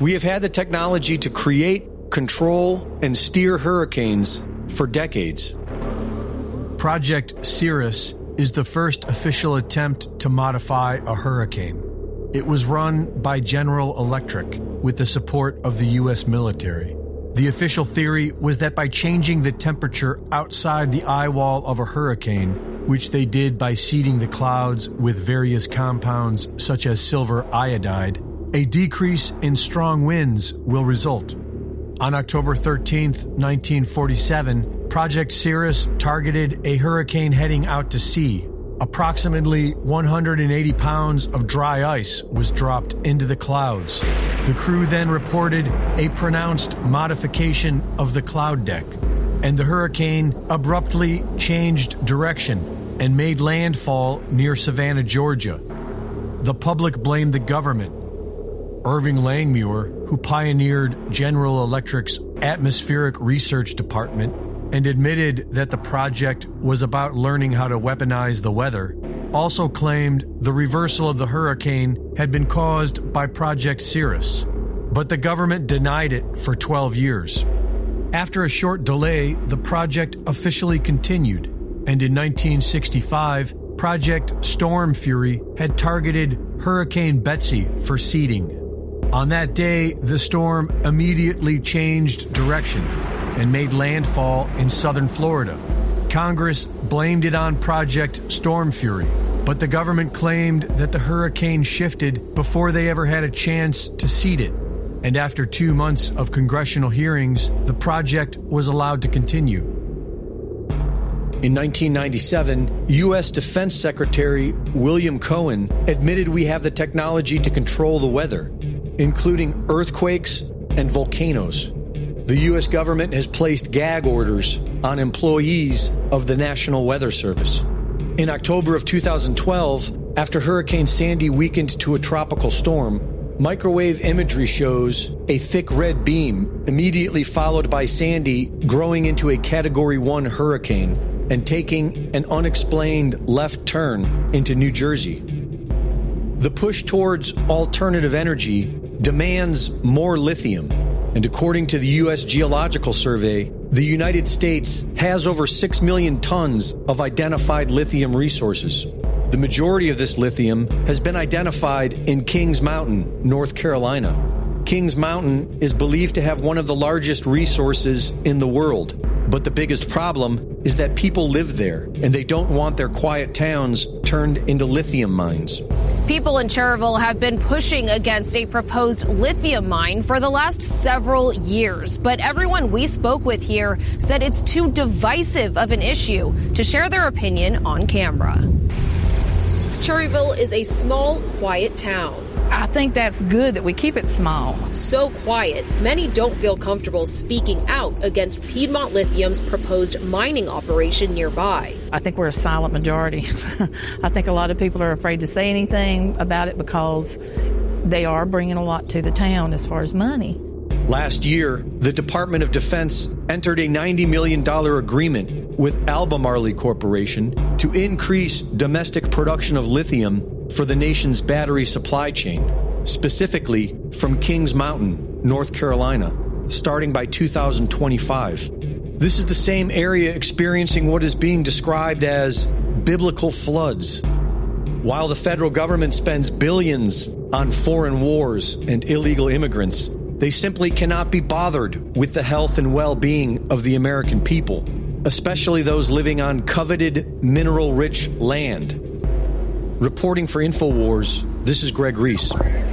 We have had the technology to create, control, and steer hurricanes for decades. Project Cirrus is the first official attempt to modify a hurricane. It was run by General Electric with the support of the U.S. military. The official theory was that by changing the temperature outside the eye wall of a hurricane, which they did by seeding the clouds with various compounds such as silver iodide, a decrease in strong winds will result. On October 13, 1947, Project Cirrus targeted a hurricane heading out to sea. Approximately 180 pounds of dry ice was dropped into the clouds. The crew then reported a pronounced modification of the cloud deck, and the hurricane abruptly changed direction and made landfall near Savannah, Georgia. The public blamed the government. Irving Langmuir, who pioneered General Electric's atmospheric research department and admitted that the project was about learning how to weaponize the weather, also claimed the reversal of the hurricane had been caused by Project Cirrus. But the government denied it for 12 years. After a short delay, the project officially continued, and in 1965, Project Storm Fury had targeted Hurricane Betsy for seeding. On that day, the storm immediately changed direction and made landfall in southern Florida. Congress blamed it on Project Storm Fury, but the government claimed that the hurricane shifted before they ever had a chance to seed it. And after 2 months of congressional hearings, the project was allowed to continue. In 1997, U.S. Defense Secretary William Cohen admitted we have the technology to control the weather, including earthquakes and volcanoes. The U.S. government has placed gag orders on employees of the National Weather Service. In October of 2012, after Hurricane Sandy weakened to a tropical storm, microwave imagery shows a thick red beam immediately followed by Sandy growing into a Category 1 hurricane and taking an unexplained left turn into New Jersey. The push towards alternative energy demands more lithium, and according to the U.S. Geological Survey, the United States has over 6 million tons of identified lithium resources. The majority of this lithium has been identified in Kings Mountain, North Carolina. Kings Mountain is believed to have one of the largest resources in the world, but the biggest problem is that people live there, and they don't want their quiet towns turned into lithium mines. People in Cherville have been pushing against a proposed lithium mine for the last several years, but everyone we spoke with here said it's too divisive of an issue to share their opinion on camera. Cherryville is a small, quiet town. I think that's good that we keep it small. So quiet, many don't feel comfortable speaking out against Piedmont Lithium's proposed mining operation nearby. I think we're a silent majority. I think a lot of people are afraid to say anything about it because they are bringing a lot to the town as far as money. Last year, the Department of Defense entered a $90 million agreement with Albemarle Corporation to increase domestic production of lithium for the nation's battery supply chain, specifically from Kings Mountain, North Carolina, starting by 2025. This is the same area experiencing what is being described as biblical floods. While the federal government spends billions on foreign wars and illegal immigrants, they simply cannot be bothered with the health and well-being of the American people, especially those living on coveted mineral-rich land. Reporting for InfoWars, this is Greg Reese.